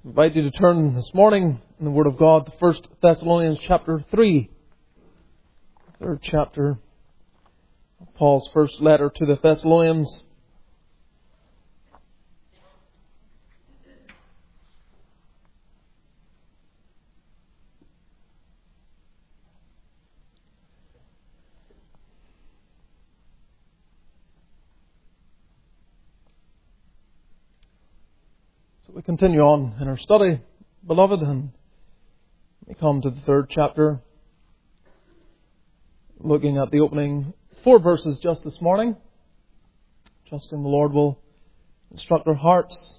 I invite you to turn this morning in the Word of God to 1 Thessalonians chapter 3. Third chapter of Paul's first letter to the Thessalonians. So we continue on in our study, beloved, and we come to the third chapter, looking at the opening 4 verses just this morning. Trusting the Lord will instruct our hearts.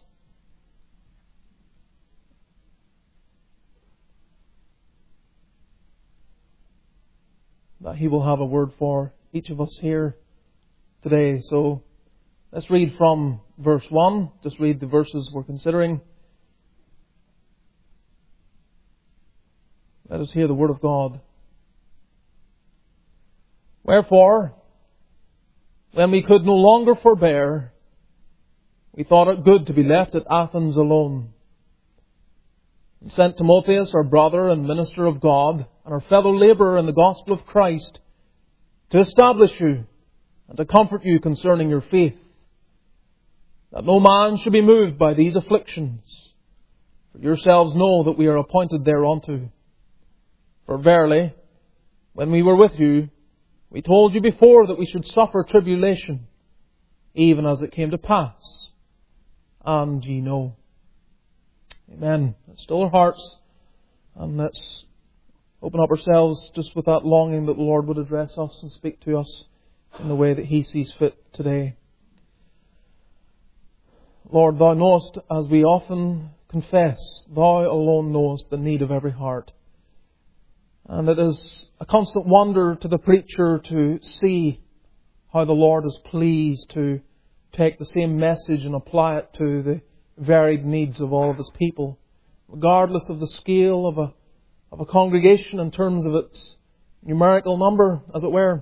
That He will have a word for each of us here today. So let's read from verse 1. Just read the verses we're considering. Let us hear the word of God. Wherefore, when we could no longer forbear, we thought it good to be left at Athens alone, and sent Timotheus, our brother and minister of God, and our fellow labourer in the gospel of Christ, to establish you and to comfort you concerning your faith, that no man should be moved by these afflictions. For yourselves know that we are appointed thereunto. For verily, when we were with you, we told you before that we should suffer tribulation, even as it came to pass. And ye know. Amen. Let's still our hearts, and let's open up ourselves just with that longing that the Lord would address us and speak to us in the way that He sees fit today. Lord, Thou knowest, as we often confess, Thou alone knowest the need of every heart. And it is a constant wonder to the preacher to see how the Lord is pleased to take the same message and apply it to the varied needs of all of His people, regardless of the scale of a congregation in terms of its numerical number, as it were.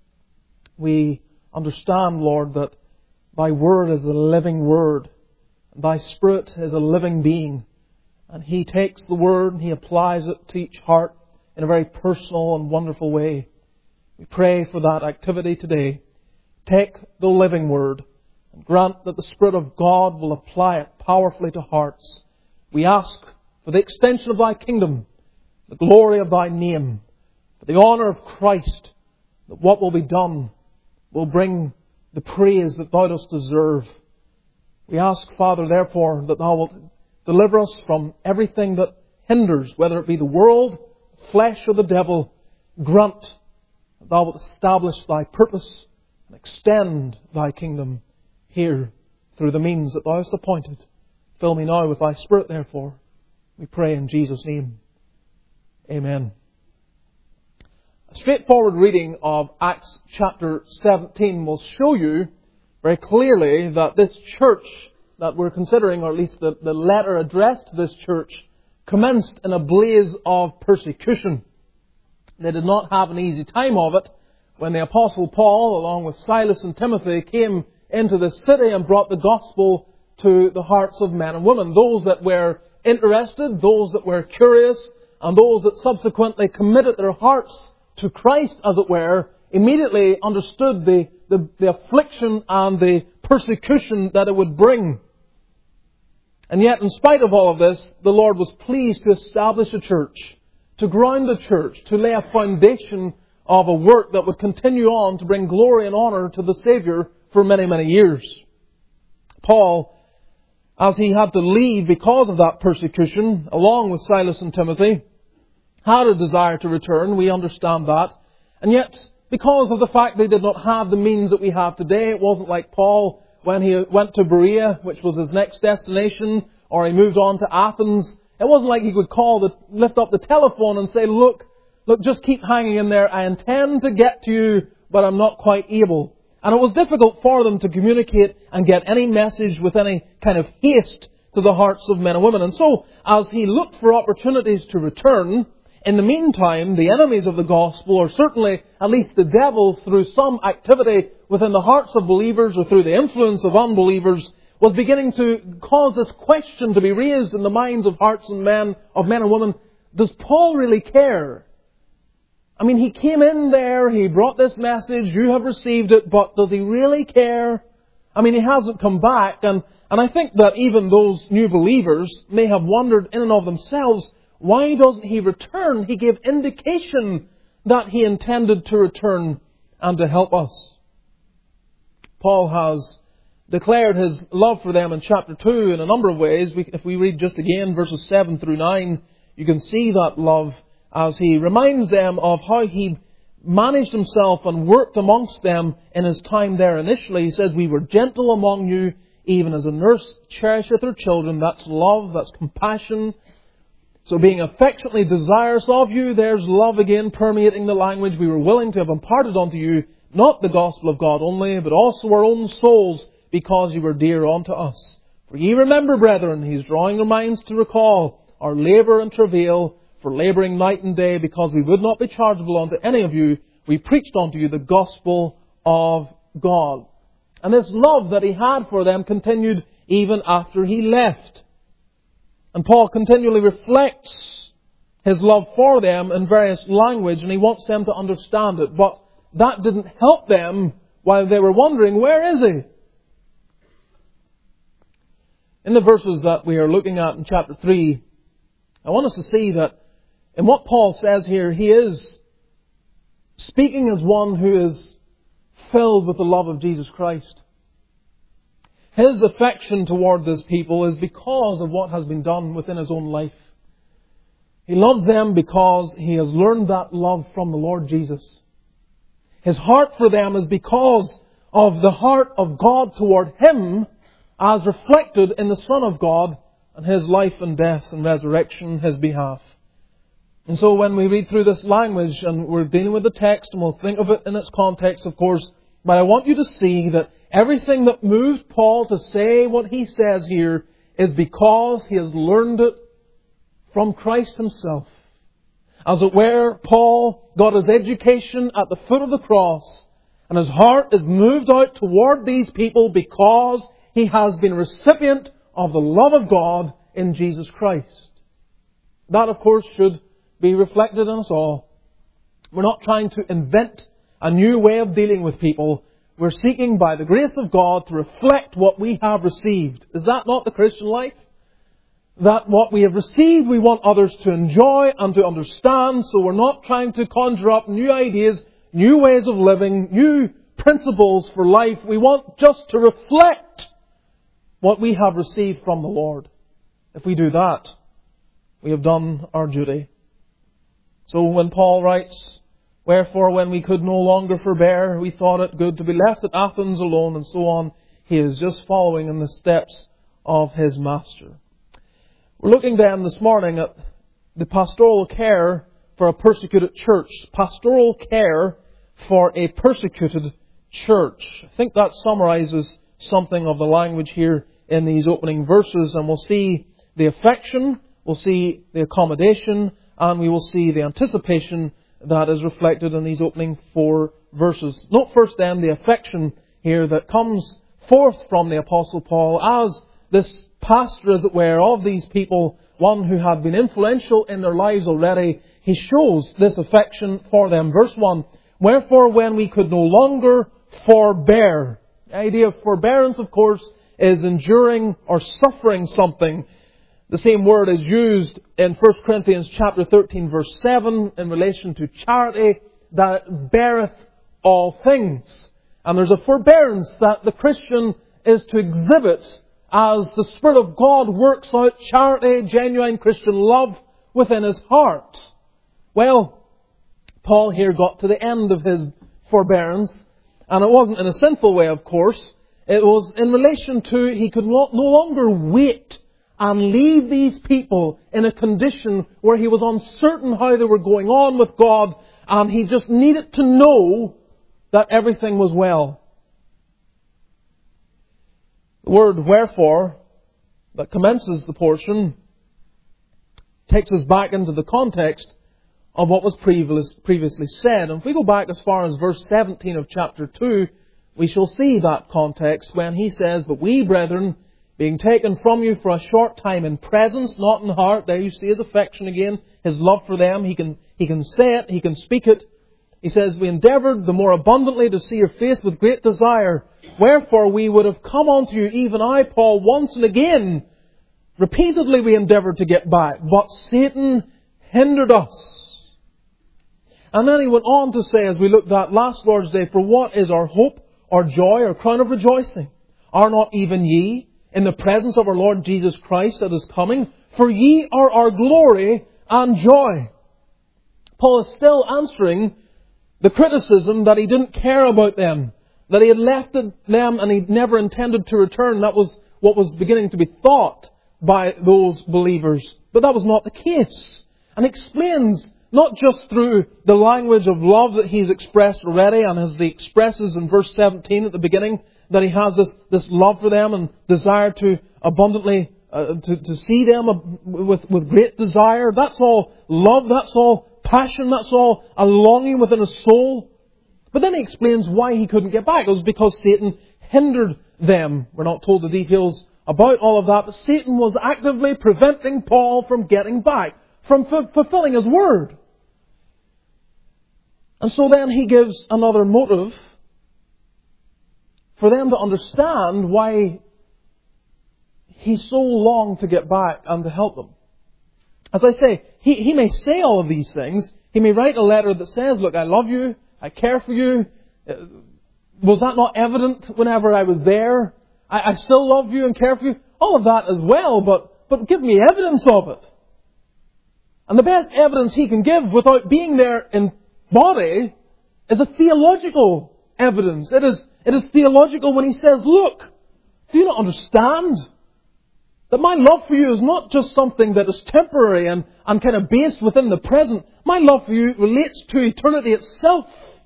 We understand, Lord, that Thy Word is a living Word. Thy Spirit is a living being. And He takes the Word and He applies it to each heart in a very personal and wonderful way. We pray for that activity today. Take the living Word and grant that the Spirit of God will apply it powerfully to hearts. We ask for the extension of Thy kingdom, the glory of Thy name, for the honour of Christ, that what will be done will bring the praise that Thou dost deserve. We ask, Father, therefore, that Thou wilt deliver us from everything that hinders, whether it be the world, flesh, or the devil. Grant that Thou wilt establish Thy purpose and extend Thy kingdom here through the means that Thou hast appointed. Fill me now with Thy Spirit, therefore. We pray in Jesus' name. Amen. A straightforward reading of Acts chapter 17 will show you very clearly that this church that we're considering, or at least the letter addressed to this church, commenced in a blaze of persecution. They did not have an easy time of it when the Apostle Paul, along with Silas and Timothy, came into the city and brought the gospel to the hearts of men and women. Those that were interested, those that were curious, and those that subsequently committed their hearts to Christ, as it were, immediately understood the affliction and the persecution that it would bring. And yet, in spite of all of this, the Lord was pleased to establish a church, to ground the church, to lay a foundation of a work that would continue on to bring glory and honour to the Saviour for many, many years. Paul, as he had to leave because of that persecution, along with Silas and Timothy, had a desire to return. We understand that. And yet, because of the fact they did not have the means that we have today, it wasn't like Paul when he went to Berea, which was his next destination, or he moved on to Athens. It wasn't like he could lift up the telephone and say, look, just keep hanging in there. I intend to get to you, but I'm not quite able. And it was difficult for them to communicate and get any message with any kind of haste to the hearts of men and women. And so, as he looked for opportunities to return, in the meantime, the enemies of the gospel, or certainly at least the devil, through some activity within the hearts of believers or through the influence of unbelievers, was beginning to cause this question to be raised in the minds of hearts and men and women. Does Paul really care? I mean, he came in there, he brought this message, you have received it, but does he really care? I mean, he hasn't come back, and I think that even those new believers may have wondered in and of themselves, why doesn't he return? He gave indication that he intended to return and to help us. Paul has declared his love for them in chapter 2 in a number of ways. If we read just again verses 7 through 9, you can see that love as he reminds them of how he managed himself and worked amongst them in his time there initially. He says, we were gentle among you, even as a nurse cherisheth her children. That's love, that's compassion. So being affectionately desirous of you, there's love again permeating the language. We were willing to have imparted unto you not the gospel of God only, but also our own souls, because you were dear unto us. For ye remember, brethren, he's drawing their minds to recall our labour and travail, for labouring night and day, because we would not be chargeable unto any of you. We preached unto you the gospel of God. And this love that he had for them continued even after he left. And Paul continually reflects his love for them in various language, and he wants them to understand it. But that didn't help them while they were wondering, where is he? In the verses that we are looking at in chapter 3, I want us to see that in what Paul says here, he is speaking as one who is filled with the love of Jesus Christ. His affection toward this people is because of what has been done within his own life. He loves them because he has learned that love from the Lord Jesus. His heart for them is because of the heart of God toward him, as reflected in the Son of God and his life and death and resurrection in his behalf. And so when we read through this language, and we're dealing with the text, and we'll think of it in its context, of course, but I want you to see that everything that moved Paul to say what he says here is because he has learned it from Christ himself. As it were, Paul got his education at the foot of the cross, and his heart is moved out toward these people because he has been a recipient of the love of God in Jesus Christ. That, of course, should be reflected in us all. We're not trying to invent a new way of dealing with people. We're seeking, by the grace of God, to reflect what we have received. Is that not the Christian life? That what we have received, we want others to enjoy and to understand. So we're not trying to conjure up new ideas, new ways of living, new principles for life. We want just to reflect what we have received from the Lord. If we do that, we have done our duty. So when Paul writes, wherefore when we could no longer forbear, we thought it good to be left at Athens alone, and so on, he is just following in the steps of his master. We're looking then this morning at the pastoral care for a persecuted church. Pastoral care for a persecuted church. I think that summarizes something of the language here in these opening verses, and we'll see the affection, we'll see the accommodation, and we will see the anticipation that is reflected in these opening 4 verses. Note first then the affection here that comes forth from the Apostle Paul as this pastor, as it were, of these people, one who had been influential in their lives already. He shows this affection for them. Verse 1, wherefore when we could no longer forbear. The idea of forbearance, of course, is enduring or suffering something. The same word is used in 1 Corinthians chapter 13 verse 7 in relation to charity, that beareth all things. And there's a forbearance that the Christian is to exhibit as the Spirit of God works out charity, genuine Christian love within his heart. Well, Paul here got to the end of his forbearance, and it wasn't in a sinful way, of course. It was in relation to he could no longer wait and leave these people in a condition where he was uncertain how they were going on with God, and he just needed to know that everything was well. The word wherefore that commences the portion takes us back into the context of what was previously said. And if we go back as far as verse 17 of chapter 2, we shall see that context when he says, but we, brethren, being taken from you for a short time in presence, not in heart. There you see His affection again, His love for them. He can say it, He can speak it. He says, we endeavoured the more abundantly to see your face with great desire. Wherefore we would have come unto you, even I, Paul, once and again. Repeatedly we endeavoured to get back, but Satan hindered us. And then he went on to say, as we looked at last Lord's Day, for what is our hope, our joy, our crown of rejoicing? Are not even ye in the presence of our Lord Jesus Christ that is coming? For ye are our glory and joy. Paul is still answering the criticism that he didn't care about them, that he had left them and he never intended to return. That was what was beginning to be thought by those believers. But that was not the case. And explains, not just through the language of love that he's expressed already, and as he expresses in verse 17 at the beginning, that he has this love for them and desire to abundantly to see them with great desire. That's all love, that's all passion, that's all a longing within his soul. But then he explains why he couldn't get back. It was because Satan hindered them. We're not told the details about all of that, but Satan was actively preventing Paul from getting back, from fulfilling his word. And so then he gives another motive for them to understand why he so longed to get back and to help them. As I say, he may say all of these things. He may write a letter that says, look, I love you, I care for you. Was that not evident whenever I was there? I still love you and care for you. All of that as well, but give me evidence of it. And the best evidence he can give without being there in body is a theological evidence. It is theological when he says, look, do you not understand that my love for you is not just something that is temporary and kind of based within the present. My love for you relates to eternity itself.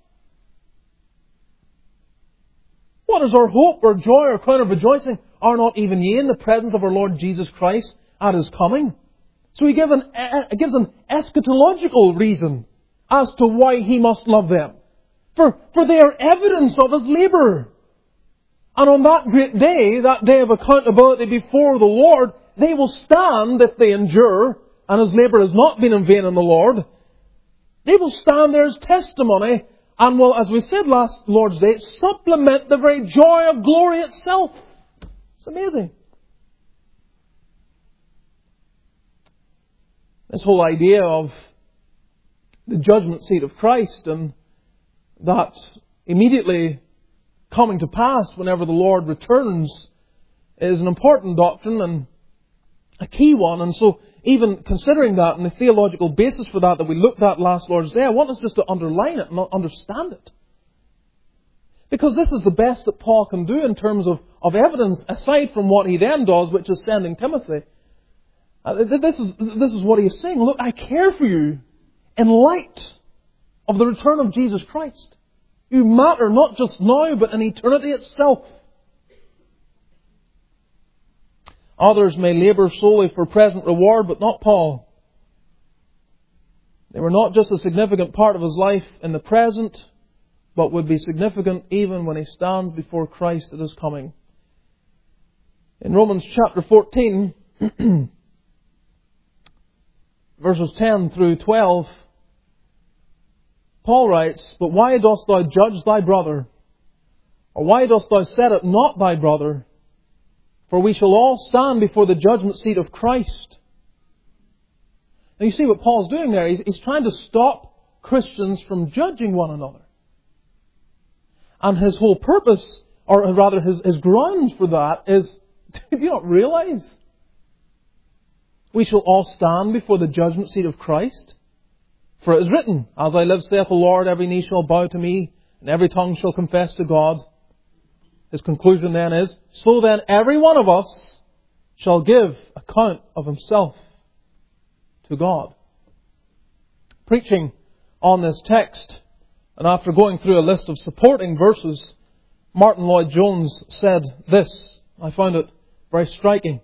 What is our hope, our joy, our crown of rejoicing? Are not even ye in the presence of our Lord Jesus Christ at His coming? So he gives an eschatological reason as to why he must love them. For they are evidence of His labour. And on that great day, that day of accountability before the Lord, they will stand if they endure, and His labour has not been in vain in the Lord. They will stand there as testimony and will, as we said last Lord's Day, supplement the very joy of glory itself. It's amazing. This whole idea of the judgment seat of Christ and that immediately coming to pass whenever the Lord returns is an important doctrine and a key one. And so even considering that and the theological basis for that we looked at last Lord's Day, I want us just to underline it and understand it. Because this is the best that Paul can do in terms of evidence, aside from what he then does, which is sending Timothy. This is what he is saying. Look, I care for you in light of the return of Jesus Christ. You matter not just now, but in eternity itself. Others may labour solely for present reward, but not Paul. They were not just a significant part of his life in the present, but would be significant even when he stands before Christ at His coming. In Romans chapter 14, verses 10 through 12, Paul writes, but why dost thou judge thy brother? Or why dost thou set it not thy brother? For we shall all stand before the judgment seat of Christ. Now you see what Paul's doing there. He's trying to stop Christians from judging one another. And his whole purpose, or rather his grounds for that is, do you not realize? We shall all stand before the judgment seat of Christ. For it is written, as I live, saith the Lord, every knee shall bow to me, and every tongue shall confess to God. His conclusion then is, so then every one of us shall give account of himself to God. Preaching on this text, and after going through a list of supporting verses, Martin Lloyd-Jones said this. I found it very striking.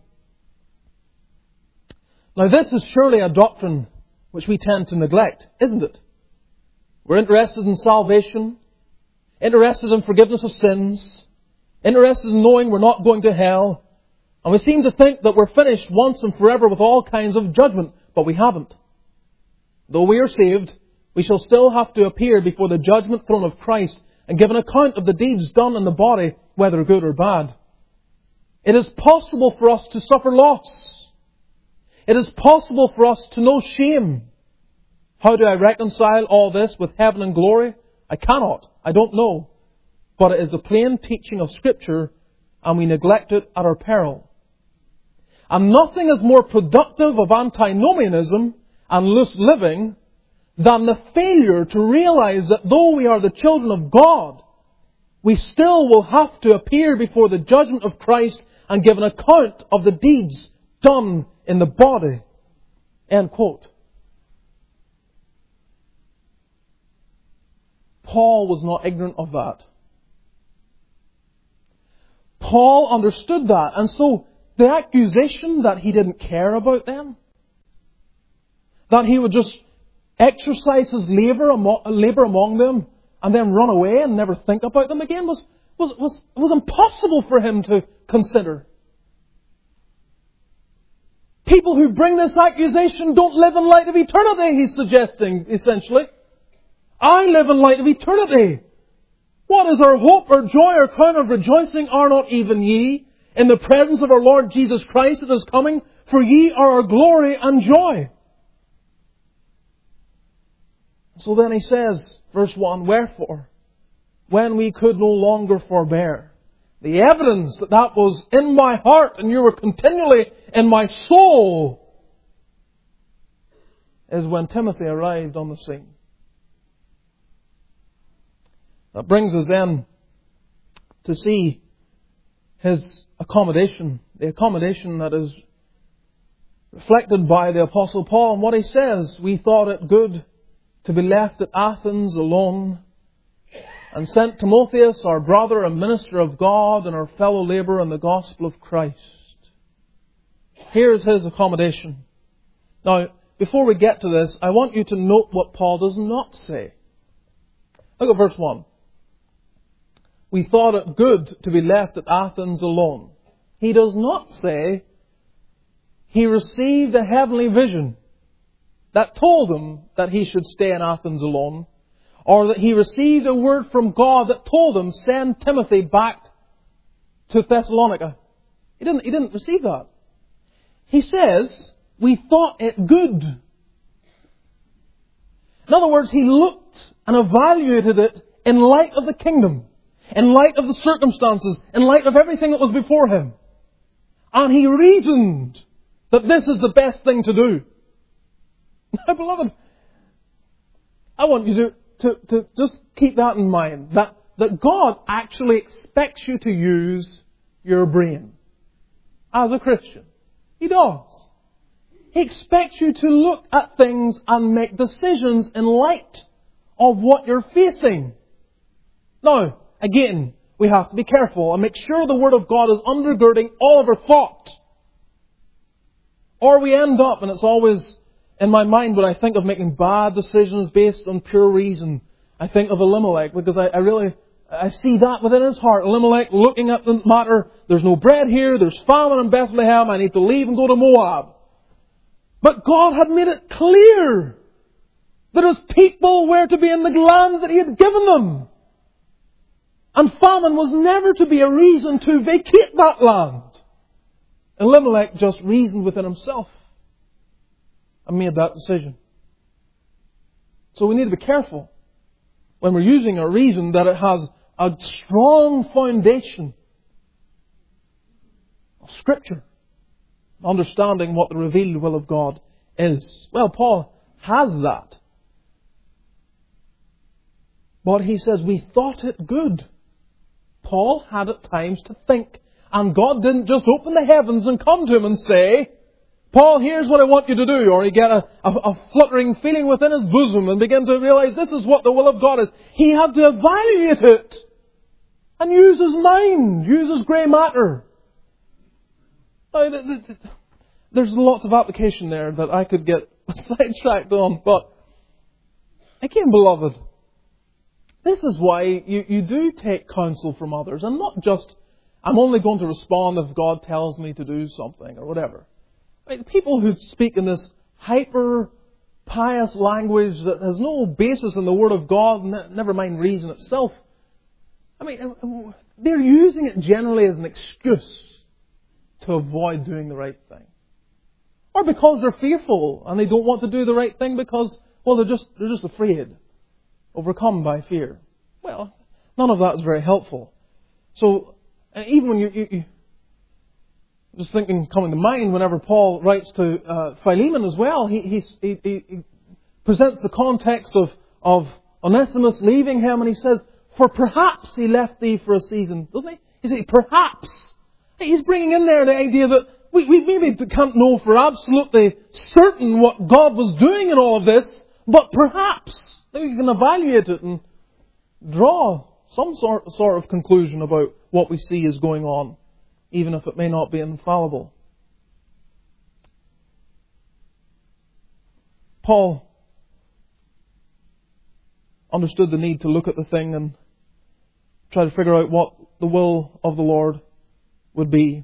Now this is surely a doctrine which we tend to neglect, isn't it? We're interested in salvation, interested in forgiveness of sins, interested in knowing we're not going to hell, And we seem to think that we're finished once and forever with all kinds of judgment, but we haven't. Though we are saved, we shall still have to appear before the judgment throne of Christ and give an account of the deeds done in the body, whether good or bad. It is possible for us to suffer loss. It is possible for us to know shame. How do I reconcile all this with heaven and glory? I cannot. I don't know. But it is the plain teaching of Scripture, and we neglect it at our peril. And nothing is more productive of antinomianism and loose living than the failure to realize that though we are the children of God, we still will have to appear before the judgment of Christ and give an account of the deeds done in the body. End quote. Paul was not ignorant of that. Paul understood that. And so the accusation that he didn't care about them, that he would just exercise his labour among them and then run away and never think about them again was impossible for him to consider. People who bring this accusation don't live in light of eternity, he's suggesting, essentially. I live in light of eternity. What is our hope, our joy, our crown of rejoicing? Are not even ye in the presence of our Lord Jesus Christ that is coming? For ye are our glory and joy. So then he says, verse 1, wherefore, when we could no longer forbear, the evidence that that was in my heart and you were continually in my soul, is when Timothy arrived on the scene. That brings us then to see his accommodation, the accommodation that is reflected by the Apostle Paul. And what he says, we thought it good to be left at Athens alone, and sent Timotheus, our brother and minister of God, and our fellow labourer in the gospel of Christ. Here's his accommodation. Now, before we get to this, I want you to note what Paul does not say. Look at verse 1. We thought it good to be left at Athens alone. He does not say he received a heavenly vision that told him that he should stay in Athens alone, or that he received a word from God that told him, send Timothy back to Thessalonica. He didn't receive that. He says, we thought it good. In other words, he looked and evaluated it in light of the kingdom, in light of the circumstances, in light of everything that was before him. And he reasoned that this is the best thing to do. Now, beloved, I want you to just keep that in mind, that God actually expects you to use your brain as a Christian. He does. He expects you to look at things and make decisions in light of what you're facing. Now, again, we have to be careful and make sure the Word of God is undergirding all of our thought. Or we end up, and it's always in my mind when I think of making bad decisions based on pure reason, I think of Elimelech, because I see that within his heart. Elimelech looking at the matter, there's no bread here, there's famine in Bethlehem, I need to leave and go to Moab. But God had made it clear that his people were to be in the land that he had given them. And famine was never to be a reason to vacate that land. Elimelech just reasoned within himself and made that decision. So we need to be careful when we're using our reason that it has a strong foundation of Scripture, understanding what the revealed will of God is. Well, Paul has that. But he says, we thought it good. Paul had at times to think. And God didn't just open the heavens and come to him and say, Paul, here's what I want you to do. Or he get a fluttering feeling within his bosom and begin to realize this is what the will of God is. He had to evaluate it and use his mind, use his grey matter. There's lots of application there that I could get sidetracked on. But again, beloved, this is why you do take counsel from others. And not just I'm only going to respond if God tells me to do something or whatever. I mean, people who speak in this hyper-pious language that has no basis in the Word of God, never mind reason itself, I mean, they're using it generally as an excuse to avoid doing the right thing. Or because they're fearful and they don't want to do the right thing because, well, they're just afraid, overcome by fear. Well, none of that is very helpful. So, even when you just thinking, coming to mind, whenever Paul writes to Philemon as well, he presents the context of Onesimus leaving him, and he says, "For perhaps he left thee for a season," doesn't he? He says, "Perhaps." He's bringing in there the idea that we maybe can't know for absolutely certain what God was doing in all of this, but perhaps we can evaluate it and draw some sort of conclusion about what we see is going on, even if it may not be infallible. Paul understood the need to look at the thing and try to figure out what the will of the Lord would be.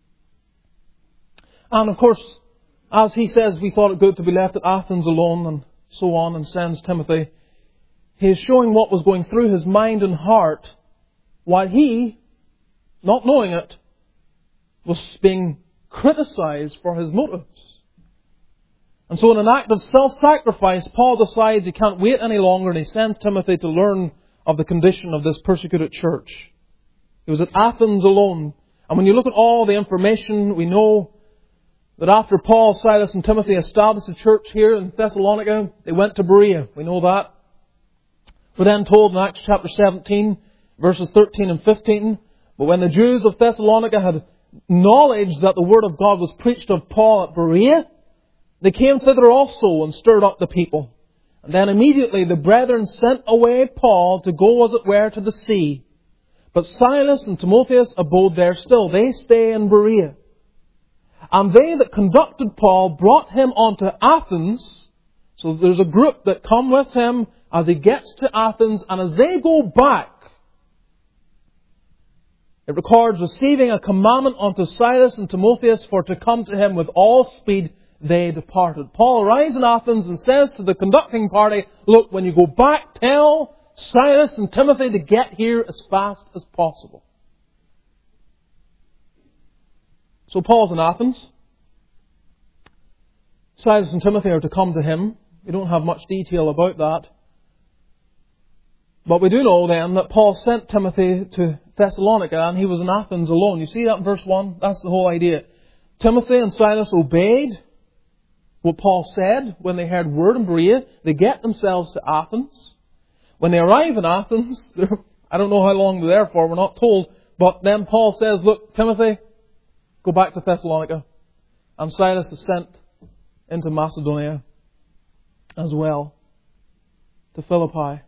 And of course, as he says, we thought it good to be left at Athens alone and so on, and sends Timothy. He is showing what was going through his mind and heart while he, not knowing it, was being criticized for his motives. And so in an act of self-sacrifice, Paul decides he can't wait any longer, and he sends Timothy to learn of the condition of this persecuted church. He was at Athens alone. And when you look at all the information, we know that after Paul, Silas and Timothy established a church here in Thessalonica, they went to Berea. We know that. We're then told in Acts chapter 17, verses 13 and 15, "But when the Jews of Thessalonica had knowledge that the word of God was preached of Paul at Berea, they came thither also and stirred up the people. And then immediately the brethren sent away Paul to go, as it were, to the sea. But Silas and Timotheus abode there still. They stay in Berea. And they that conducted Paul brought him unto Athens." So there's a group that come with him as he gets to Athens. And as they go back, it records receiving a commandment unto Silas and Timotheus for to come to him with all speed, they departed. Paul arrives in Athens and says to the conducting party, "Look, when you go back, tell Silas and Timothy to get here as fast as possible." So Paul's in Athens. Silas and Timothy are to come to him. We don't have much detail about that. But we do know then that Paul sent Timothy to Thessalonica and he was in Athens alone. You see that in verse 1? That's the whole idea. Timothy and Silas obeyed what Paul said when they heard word in Berea. They get themselves to Athens. When they arrive in Athens, I don't know how long they're there for, we're not told. But then Paul says, "Look, Timothy, go back to Thessalonica." And Silas is sent into Macedonia as well, to Philippi.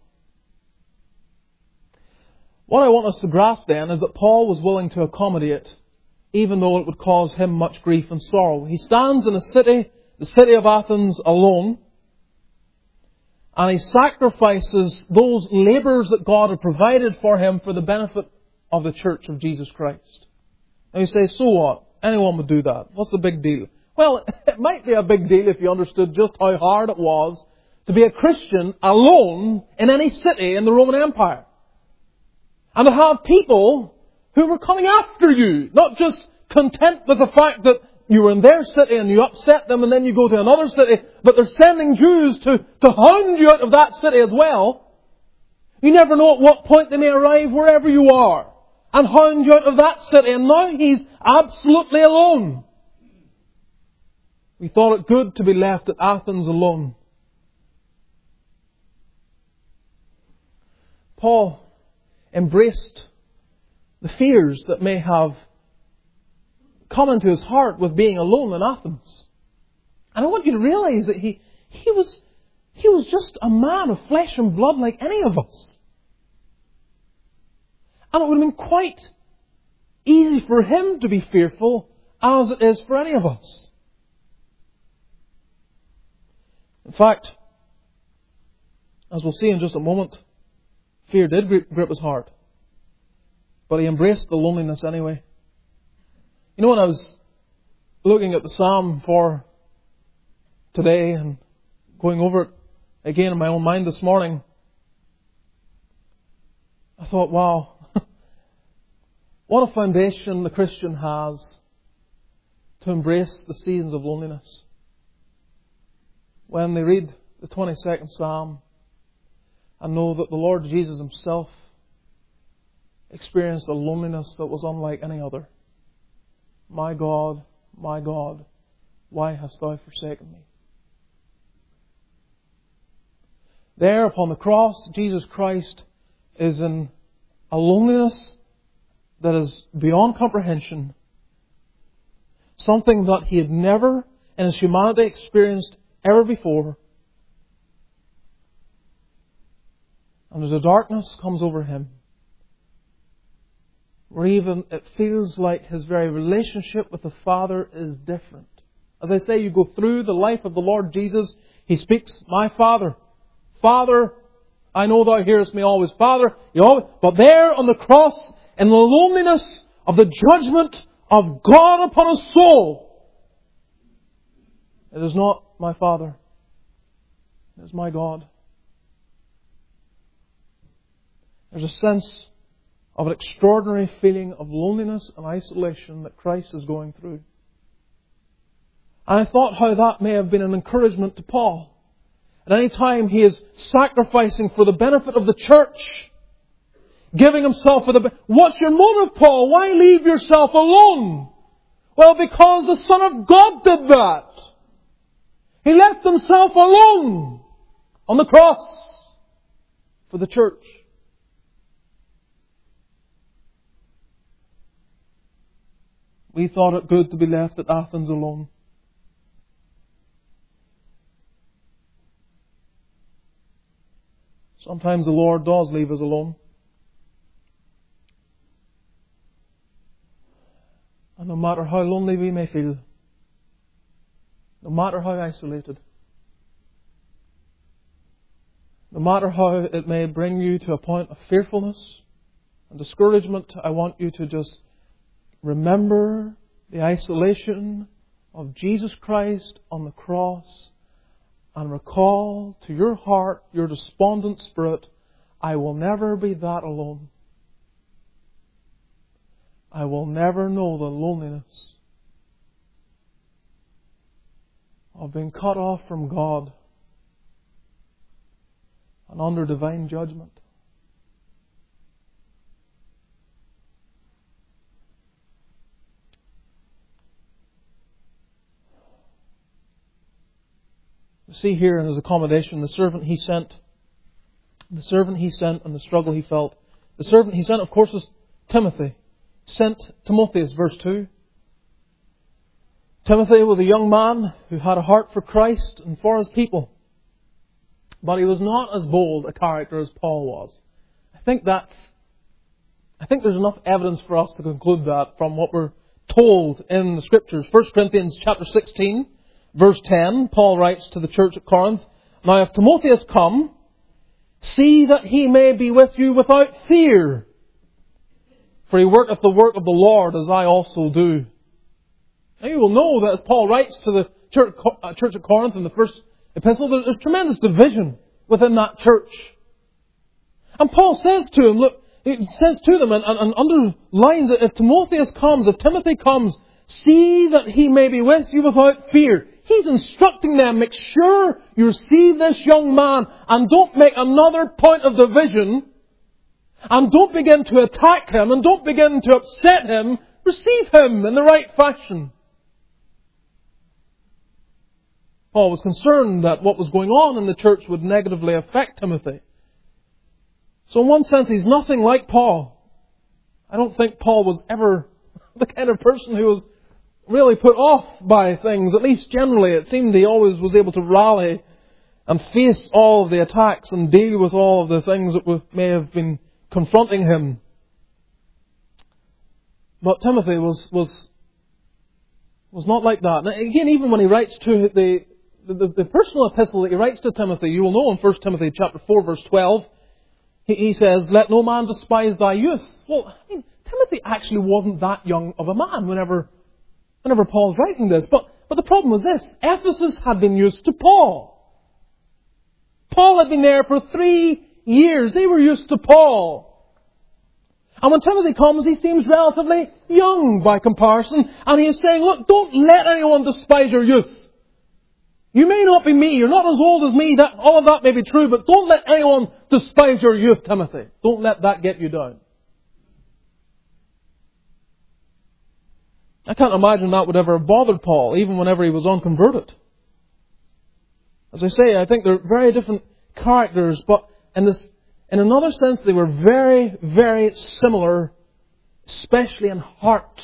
What I want us to grasp then is that Paul was willing to accommodate, even though it would cause him much grief and sorrow. He stands in a city, the city of Athens, alone, and he sacrifices those labours that God had provided for him for the benefit of the Church of Jesus Christ. Now you say, so what? Anyone would do that. What's the big deal? Well, it might be a big deal if you understood just how hard it was to be a Christian alone in any city in the Roman Empire. And to have people who were coming after you, not just content with the fact that you were in their city and you upset them and then you go to another city, but they're sending Jews to hound you out of that city as well. You never know at what point they may arrive wherever you are and hound you out of that city. And now he's absolutely alone. We thought it good to be left at Athens alone. Paul embraced the fears that may have come into his heart with being alone in Athens. And I want you to realize that he was just a man of flesh and blood like any of us. And it would have been quite easy for him to be fearful as it is for any of us. In fact, as we'll see in just a moment, fear did grip his heart. But he embraced the loneliness anyway. You know, when I was looking at the Psalm for today and going over it again in my own mind this morning, I thought, wow, what a foundation the Christian has to embrace the seasons of loneliness. When they read the 22nd Psalm and know that the Lord Jesus Himself experienced a loneliness that was unlike any other. My God, why hast Thou forsaken me? There upon the cross, Jesus Christ is in a loneliness that is beyond comprehension. Something that He had never in His humanity experienced ever before. And as a darkness comes over Him, where even it feels like His very relationship with the Father is different. As I say, you go through the life of the Lord Jesus, He speaks, my Father. Father, I know Thou hearest me always. Father, you always... But there on the cross, in the loneliness of the judgment of God upon a soul, it is not my Father. It is my God. There's a sense of an extraordinary feeling of loneliness and isolation that Christ is going through. And I thought how that may have been an encouragement to Paul. At any time he is sacrificing for the benefit of the church, giving himself for the... What's your motive, Paul? Why leave yourself alone? Well, because the Son of God did that. He left Himself alone on the cross for the church. We thought it good to be left at Athens alone. Sometimes the Lord does leave us alone. And no matter how lonely we may feel, no matter how isolated, no matter how it may bring you to a point of fearfulness and discouragement, I want you to just remember the isolation of Jesus Christ on the cross and recall to your heart, your despondent spirit, I will never be that alone. I will never know the loneliness of being cut off from God and under divine judgment. We see here in His accommodation the servant He sent and the struggle He felt. The servant He sent, of course, was Timothy. Sent Timotheus, verse 2. Timothy was a young man who had a heart for Christ and for his people. But he was not as bold a character as Paul was. I think there's enough evidence for us to conclude that from what we're told in the Scriptures. 1 Corinthians chapter 16, verse 10, Paul writes to the church at Corinth, Now if Timotheus come, see that he may be with you without fear. For he worketh the work of the Lord, as I also do. Now you will know that as Paul writes to the church at Corinth in the first epistle, there's tremendous division within that church. And Paul says to him, look, he says to them and underlines that if Timothy comes, see that he may be with you without fear. He's instructing them, make sure you receive this young man and don't make another point of division. And don't begin to attack him and don't begin to upset him. Receive him in the right fashion. Paul was concerned that what was going on in the church would negatively affect Timothy. So in one sense, he's nothing like Paul. I don't think Paul was ever the kind of person who was really put off by things. At least generally, it seemed he always was able to rally and face all of the attacks and deal with all of the things that may have been confronting him. But Timothy was not like that. And again, even when he writes to the personal epistle that he writes to Timothy, you will know in 1 Timothy chapter 4 verse 12, he says, Let no man despise thy youth. Well, Timothy actually wasn't that young of a man whenever Paul's writing this. But the problem was this. Ephesus had been used to Paul. Paul had been there for 3 years. They were used to Paul. And when Timothy comes, he seems relatively young by comparison. And he is saying, look, don't let anyone despise your youth. You may not be me. You're not as old as me. All of that may be true. But don't let anyone despise your youth, Timothy. Don't let that get you down. I can't imagine that would ever have bothered Paul, even whenever he was unconverted. As I say, I think they're very different characters, but in another sense they were very, very similar, especially in heart.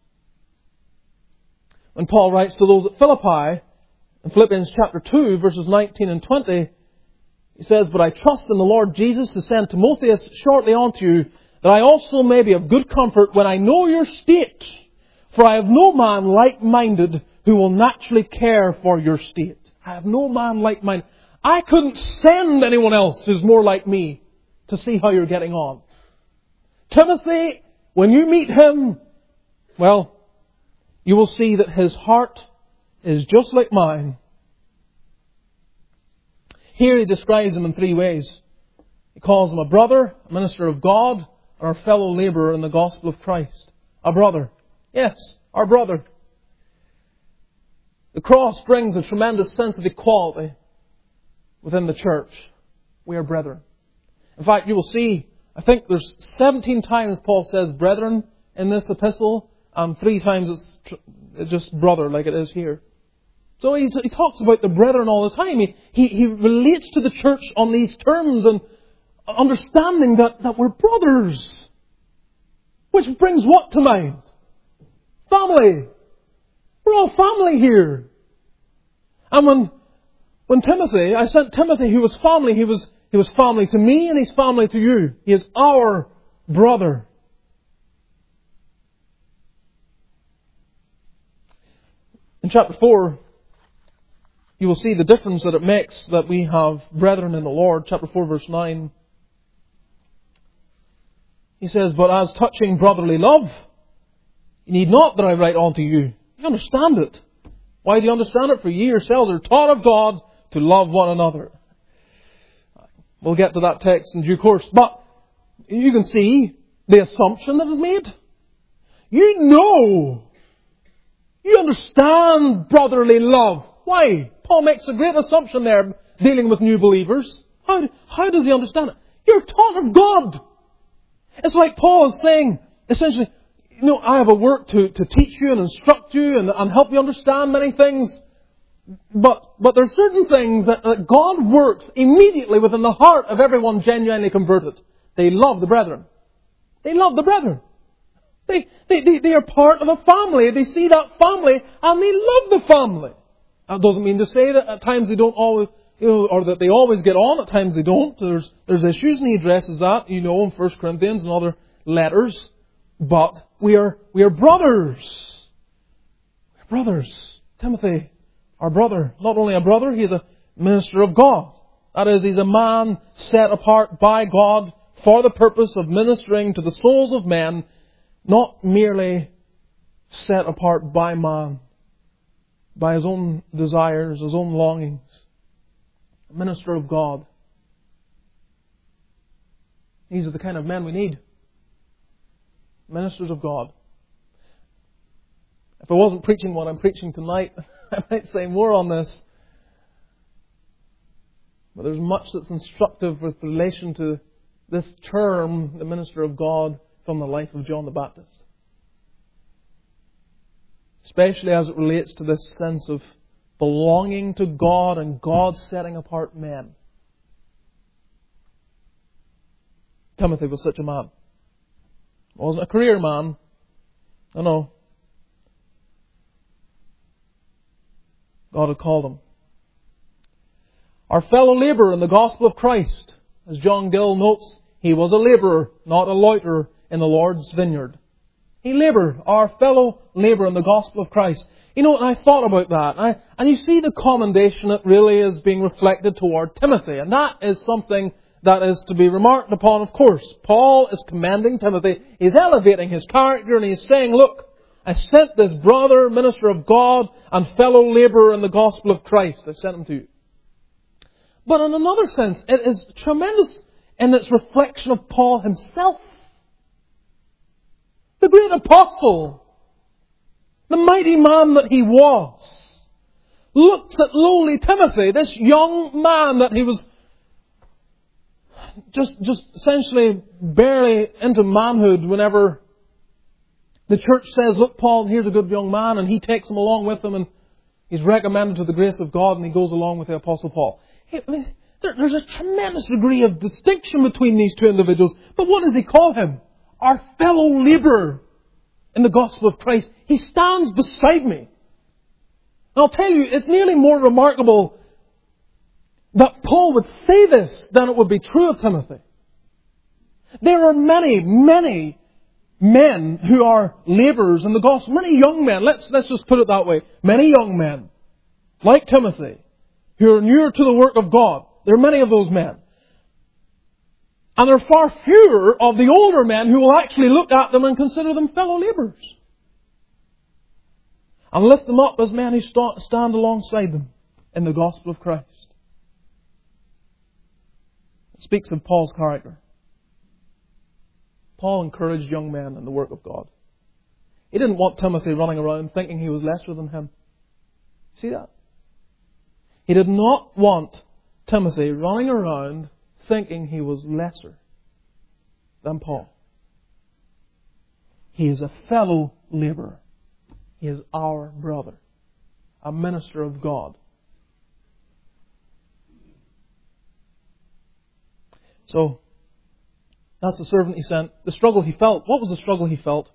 When Paul writes to those at Philippi, in Philippians chapter 2, verses 19 and 20, he says, "But I trust in the Lord Jesus to send Timotheus shortly unto you, that I also may be of good comfort when I know your state. For I have no man like-minded who will naturally care for your state." I have no man like-minded. I couldn't send anyone else who's more like me to see how you're getting on. Timothy, when you meet him, well, you will see that his heart is just like mine. Here he describes him in 3 ways. He calls him a brother, a minister of God, and our fellow labourer in the gospel of Christ. A brother. Yes, our brother. The cross brings a tremendous sense of equality within the church. We are brethren. In fact, you will see, I think there's 17 times Paul says brethren in this epistle, and 3 times it's just brother, like it is here. So he talks about the brethren all the time. He relates to the church on these terms and understanding that we're brothers. Which brings what to mind? Family. We're all family here. And when Timothy, I sent Timothy who was family, he was family to me and he's family to you. He is our brother. In chapter 4, you will see the difference that it makes that we have brethren in the Lord. Chapter 4, verse 9. He says, "But as touching brotherly love, you need not that I write unto you." You understand it. Why do you understand it? For ye yourselves are taught of God to love one another. We'll get to that text in due course. But you can see the assumption that is made. You understand brotherly love. Why? Paul makes a great assumption there dealing with new believers. How does he understand it? You're taught of God. It's like Paul is saying, essentially, I have a work to teach you and instruct you and help you understand many things. But there are certain things that God works immediately within the heart of everyone genuinely converted. They love the brethren. They love the brethren. They are part of a family. They see that family and they love the family. That doesn't mean to say that at times they don't always, or that they always get on. At times they don't. There's issues, and he addresses that, in 1 Corinthians and other letters. But we are brothers. We're brothers. Timothy, our brother, not only a brother, he is a minister of God. That is, he's a man set apart by God for the purpose of ministering to the souls of men, not merely set apart by man, by his own desires, his own longings. A minister of God. These are the kind of men we need. Ministers of God. If I wasn't preaching what I'm preaching tonight, I might say more on this. But there's much that's instructive with relation to this term, the minister of God, from the life of John the Baptist. Especially as it relates to this sense of belonging to God and God setting apart men. Timothy was such a man. He wasn't a career man. No. God had called him. Our fellow labourer in the gospel of Christ. As John Gill notes, he was a labourer, not a loiterer in the Lord's vineyard. He laboured, our fellow labourer in the gospel of Christ. And I thought about that. And you see the commendation that really is being reflected toward Timothy. And that is something that is to be remarked upon, of course. Paul is commending Timothy. He's elevating his character and he's saying, look, I sent this brother, minister of God, and fellow labourer in the gospel of Christ. I sent him to you. But in another sense, it is tremendous in its reflection of Paul himself. The great apostle, the mighty man that he was, looked at lowly Timothy, this young man that he was just essentially barely into manhood whenever the church says, look, Paul, here's a good young man, and he takes him along with him, and he's recommended to the grace of God, and he goes along with the Apostle Paul. There's a tremendous degree of distinction between these two individuals. But what does he call him? Our fellow labourer in the gospel of Christ. He stands beside me. And I'll tell you, it's nearly more remarkable that Paul would say this than it would be true of Timothy. There are many, many men who are labourers in the gospel. Many young men, let's just put it that way. Many young men, like Timothy, who are near to the work of God. There are many of those men. And there are far fewer of the older men who will actually look at them and consider them fellow labourers. And lift them up as men who stand alongside them in the gospel of Christ. It speaks of Paul's character. Paul encouraged young men in the work of God. He didn't want Timothy running around thinking he was lesser than him. See that? He did not want Timothy running around thinking he was lesser than Paul. He is a fellow labourer. He is our brother, a minister of God. So, that's the servant he sent. The struggle he felt. What was the struggle he felt?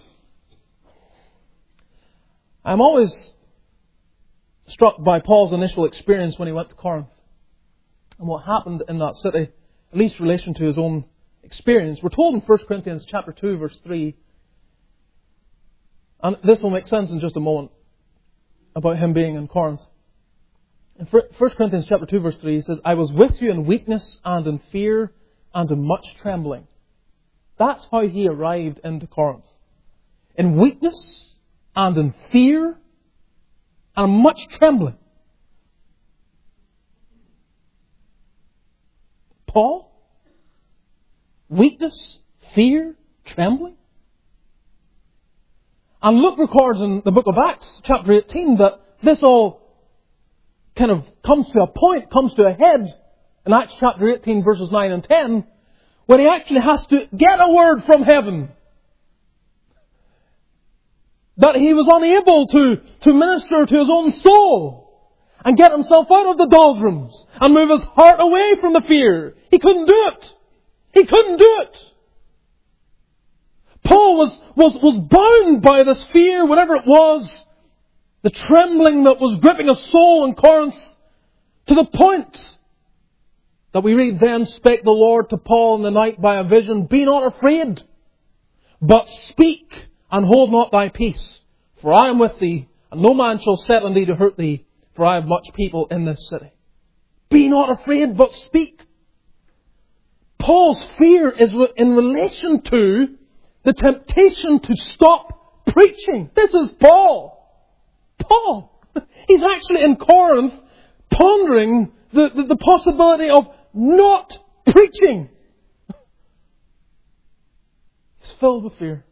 I'm always struck by Paul's initial experience when he went to Corinth. And what happened in that city, at least in relation to his own experience. We're told in 1 Corinthians chapter 2, verse 3, and this will make sense in just a moment, about him being in Corinth. In 1 Corinthians chapter 2, verse 3, he says, I was with you in weakness and in fear and in much trembling. That's how he arrived into Corinth. In weakness and in fear and much trembling. Paul? Weakness, fear, trembling? And Luke records in the book of Acts, chapter 18, that this all kind of comes to a point, comes to a head in Acts chapter 18, verses 9 and 10, when he actually has to get a word from heaven. That he was unable to minister to his own soul and get himself out of the doldrums and move his heart away from the fear. He couldn't do it. He couldn't do it. Paul was bound by this fear, whatever it was, the trembling that was gripping his soul in Corinth, to the point that we read, then spake the Lord to Paul in the night by a vision, be not afraid, but speak and hold not thy peace, for I am with thee, and no man shall set on thee to hurt thee, for I have much people in this city. Be not afraid, but speak. Paul's fear is in relation to the temptation to stop preaching. This is Paul. Paul. He's actually in Corinth pondering the possibility of not preaching. He's filled with fear.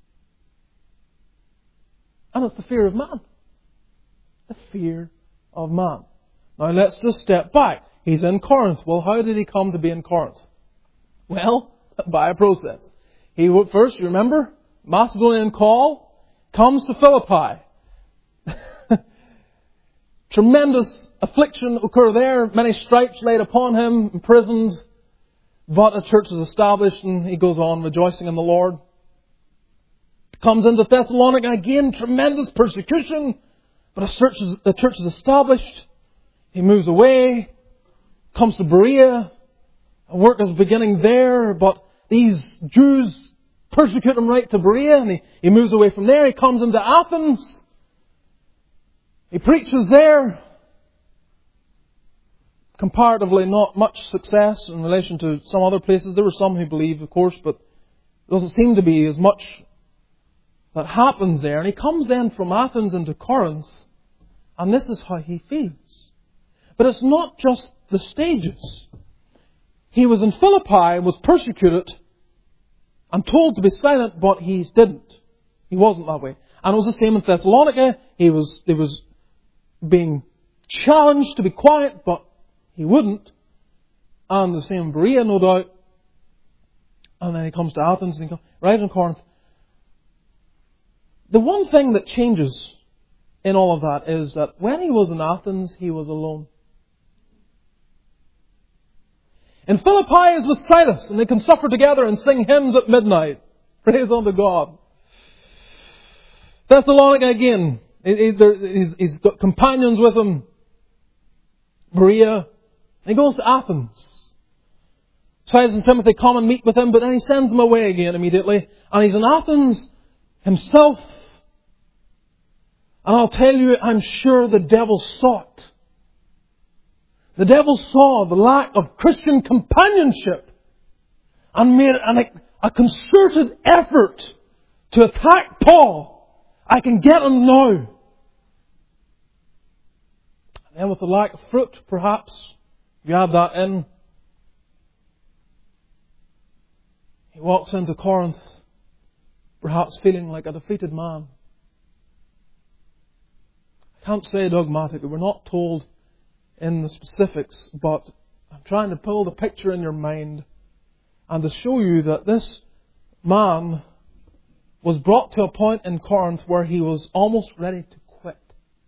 And it's the fear of man. The fear of man. Now let's just step back. He's in Corinth. Well, how did he come to be in Corinth? Well, by a process. He would first, you remember, Macedonian call, comes to Philippi. Tremendous affliction occur there. Many stripes laid upon him, imprisoned. But a church is established and he goes on rejoicing in the Lord. Comes into Thessalonica again, tremendous persecution. But a church is established. He moves away. Comes to Berea. A work is beginning there. But these Jews persecute him right to Berea. And he moves away from there. He comes into Athens. He preaches there. comparatively not much success in relation to some other places. There were some who believed, of course, but there doesn't seem to be as much that happens there. And he comes then from Athens into Corinth, and this is how he feels. But it's not just the stages. He was in Philippi, was persecuted, and told to be silent, but he didn't. He wasn't that way. And it was the same in Thessalonica. He was being challenged to be quiet, but he wouldn't. And the same in Berea, no doubt. And then he comes to Athens and he comes right in Corinth. The one thing that changes in all of that is that when he was in Athens, he was alone. In Philippi he is with Silas, and they can suffer together and sing hymns at midnight. Praise unto God. Thessalonica again. He's got companions with him. Berea. And he goes to Athens. Silas and Timothy come and meet with him, but then he sends them away again immediately. And he's in Athens himself. And I'll tell you, I'm sure the devil saw it. The devil saw the lack of Christian companionship and made a concerted effort to attack Paul. I can get him now. And then with the lack of fruit, perhaps, if you add that in, he walks into Corinth, perhaps feeling like a defeated man. I can't say dogmatically, we're not told in the specifics, but I'm trying to pull the picture in your mind and to show you that this man was brought to a point in Corinth where he was almost ready to quit.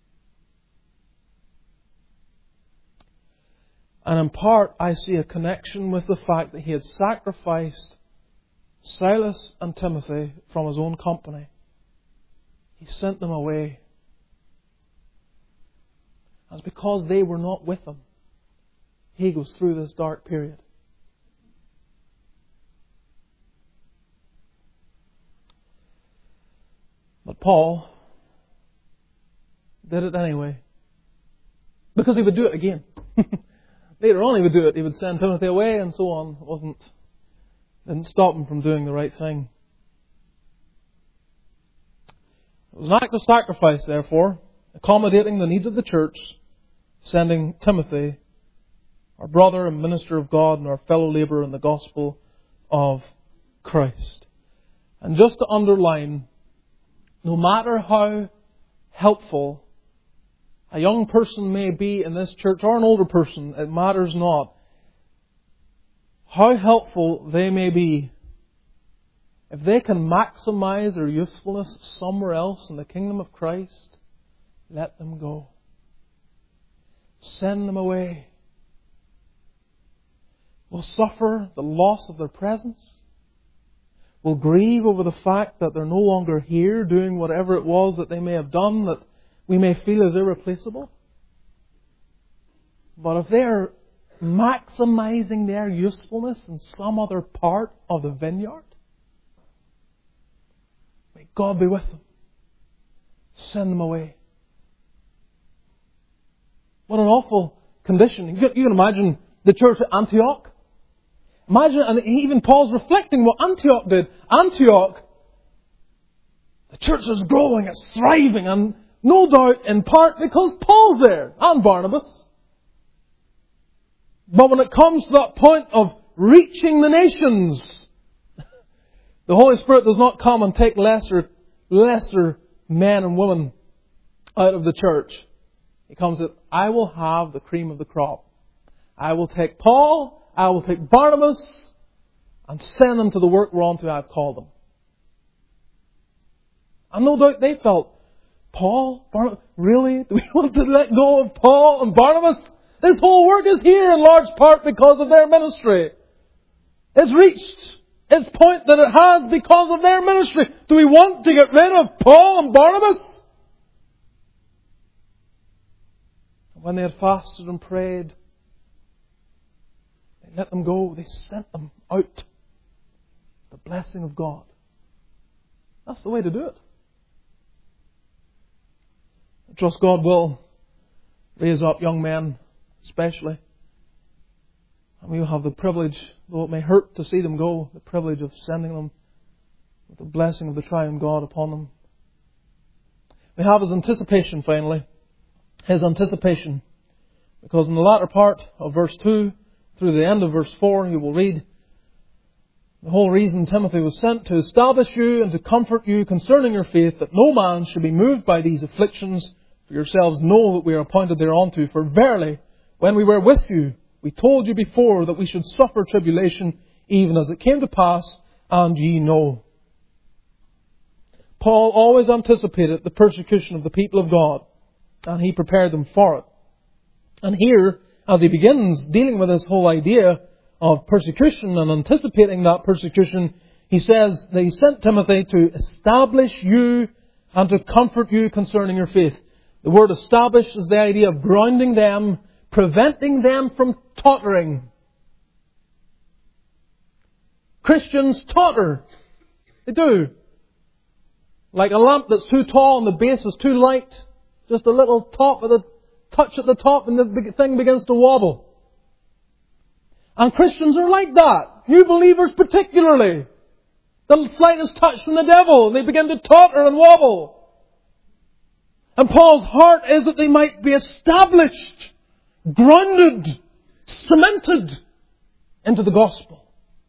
And in part, I see a connection with the fact that he had sacrificed Silas and Timothy from his own company. He sent them away. That's because they were not with him. He goes through this dark period. But Paul did it anyway. Because he would do it again. Later on he would do it. He would send Timothy away and so on. Didn't stop him from doing the right thing. It was an act of sacrifice, therefore, accommodating the needs of the church, sending Timothy, our brother and minister of God and our fellow labourer in the gospel of Christ. And just to underline, no matter how helpful a young person may be in this church or an older person, it matters not. How helpful they may be, if they can maximize their usefulness somewhere else in the kingdom of Christ, let them go. Send them away. Will suffer the loss of their presence. Will grieve over the fact that they're no longer here doing whatever it was that they may have done that we may feel is irreplaceable. But if they are maximizing their usefulness in some other part of the vineyard, may God be with them. Send them away. What an awful condition. You can imagine the church at Antioch. Imagine, and even Paul's reflecting what Antioch did. Antioch, the church is growing, it's thriving, and no doubt in part because Paul's there, and Barnabas. But when it comes to that point of reaching the nations, the Holy Spirit does not come and take lesser men and women out of the church. He comes that I will have the cream of the crop. I will take Paul, I will take Barnabas, and send them to the work whereunto I have called them. And no doubt they felt, Paul, Barnabas, really? Do we want to let go of Paul and Barnabas? This whole work is here in large part because of their ministry. It's reached its point that it has because of their ministry. Do we want to get rid of Paul and Barnabas? When they had fasted and prayed, they let them go. They sent them out. The blessing of God. That's the way to do it. I trust God will raise up young men, especially And we will have the privilege, though it may hurt to see them go, the privilege of sending them with the blessing of the triune God upon them. We have His anticipation, finally. His anticipation. Because in the latter part of verse 2 through the end of verse 4, you will read, the whole reason Timothy was sent to establish you and to comfort you concerning your faith, that no man should be moved by these afflictions. For yourselves know that we are appointed thereunto. For verily, when we were with you, we told you before that we should suffer tribulation, even as it came to pass, and ye know. Paul always anticipated the persecution of the people of God, and he prepared them for it. And here, as he begins dealing with this whole idea of persecution and anticipating that persecution, he says that he sent Timothy to establish you and to comfort you concerning your faith. The word establish is the idea of grounding them, preventing them from tottering. Christians totter. They do. Like a lamp that's too tall and the base is too light. Just a little top with a touch at the top and the thing begins to wobble. And Christians are like that. New believers particularly. The slightest touch from the devil, they begin to totter and wobble. And Paul's heart is that they might be established, grounded, cemented into the gospel.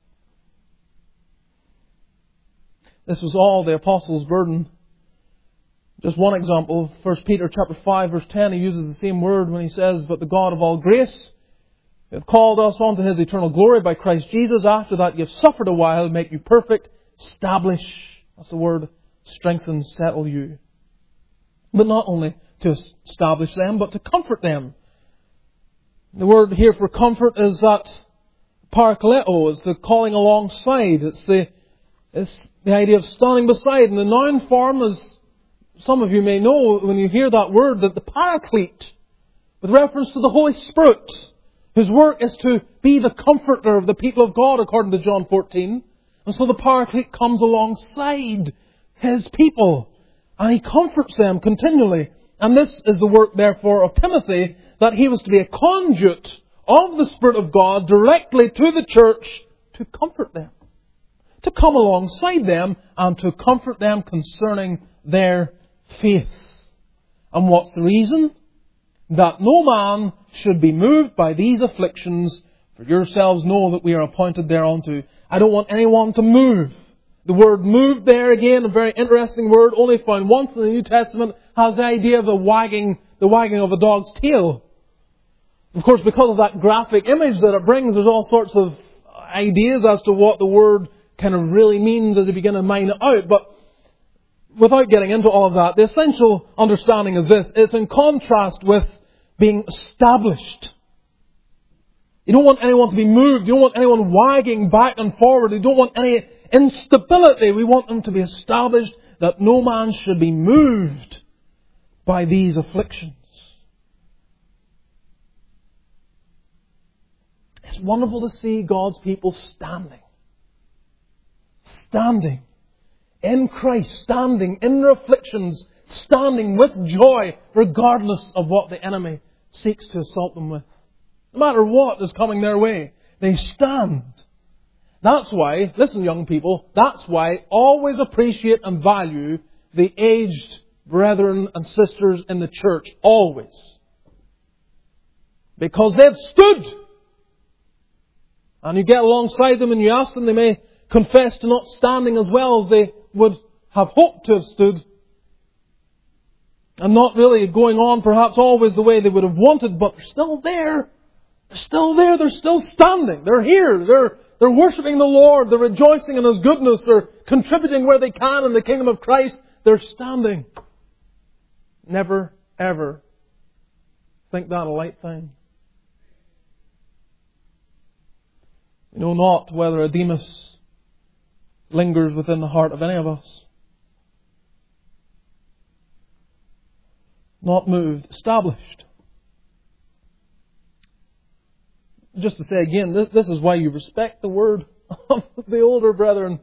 This was all the apostles' burden. Just one example, 1 Peter chapter 5 verse 10, he uses the same word when he says, "But the God of all grace, who hath called us unto His eternal glory by Christ Jesus, after that ye have suffered a while, make you perfect, establish," that's the word, strengthen, settle you. But not only to establish them, but to comfort them. The word here for comfort is that parakaleo, it's the calling alongside. It's the idea of standing beside. And the noun form, as some of you may know when you hear that word, that the paraclete, with reference to the Holy Spirit, whose work is to be the comforter of the people of God, according to John 14. And so the paraclete comes alongside His people, and He comforts them continually. And this is the work, therefore, of Timothy, that he was to be a conduit of the Spirit of God directly to the church to comfort them. To come alongside them and to comfort them concerning their faith. And what's the reason? That no man should be moved by these afflictions, for yourselves know that we are appointed thereunto. I don't want anyone to move. The word moved there, again, a very interesting word, only found once in the New Testament, has the idea of the wagging of a dog's tail. Of course, because of that graphic image that it brings, there's all sorts of ideas as to what the word kind of really means as you begin to mine it out. But without getting into all of that, the essential understanding is this. It's in contrast with being established. You don't want anyone to be moved. You don't want anyone wagging back and forward. You don't want any instability. We want them to be established, that no man should be moved by these afflictions. It's wonderful to see God's people standing. Standing in Christ, standing in their afflictions, standing with joy, regardless of what the enemy seeks to assault them with. No matter what is coming their way, they stand. That's why, listen young people, that's why always appreciate and value the aged brethren and sisters in the church. Always. Because they've stood. And you get alongside them and you ask them, they may confess to not standing as well as they would have hoped to have stood. And not really going on perhaps always the way they would have wanted, but they're still there. They're still there. They're still standing. They're here. They're worshipping the Lord. They're rejoicing in His goodness. They're contributing where they can in the kingdom of Christ. They're standing. Never, ever think that a light thing. We know not whether a Demas lingers within the heart of any of us. Not moved, established. Just to say again, this is why you respect the word of the older brethren.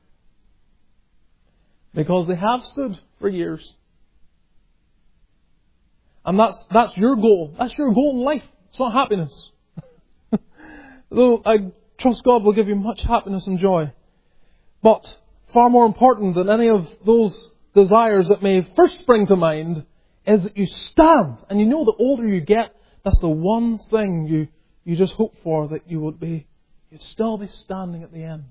Because they have stood for years. And that's your goal. That's your goal in life. It's not happiness. Though I trust God will give you much happiness and joy. But far more important than any of those desires that may first spring to mind is that you stand. And you know the older you get, that's the one thing you just hope for, that you'd still be standing at the end.